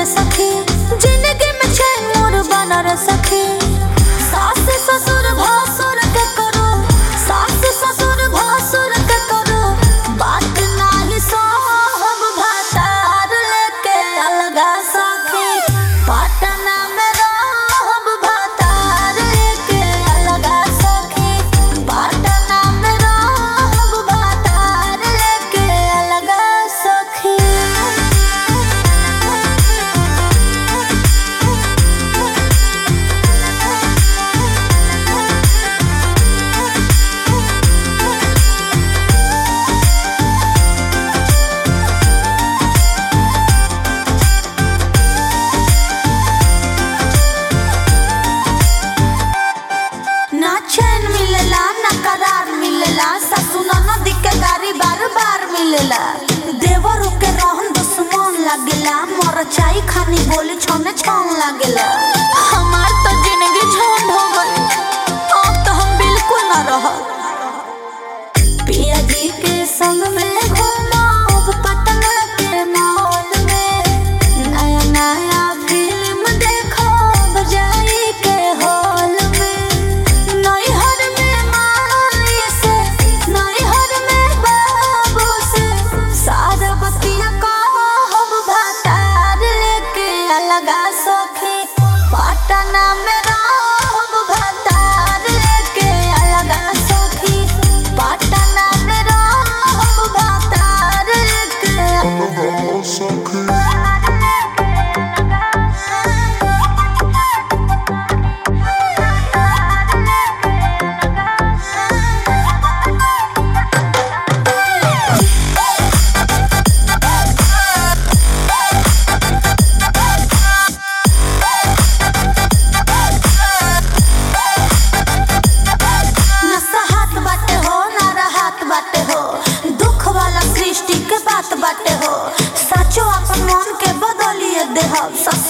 सखी जिंदगी में छे मोर बना रे सखी। सास ससुर भासुर के करो, सास ससुर भासुर के करो, बात नाही सोहब भातार लेके अलगा सखी। पटना में रहब भातार लेके अलगा सखी। पटना में रहब भातार लेके अलगा सखी। ना चैन मिलेला ना करार मिलेला, सासू ननद के गारी बार बार मिलेला। देवर के रहन दुश्मन लागेला, मोर चाय खानी बोली छोने छोन लागेला। हमार तो जिंदगी झंड हो गई, अब तो हम बिल्कुल ना रहब। पिया जी के संग में घूमब पटना के मॉल में, नया नया फिल्म देखब जाई के हॉल में। नैहर में माई से, नैहर में बाबू से, सारा बतिया कहब भातार लेके अलगा सखी। पटना में रहब भातार लेके अलगा सखी। पटना में रहब भातार लेके अलगा सखी। न सहत बाटे हो न रहत बाटे हो, दुख वाला सृष्टि के बात बाटे हो। सचो अपन मन के बदलिए देहब।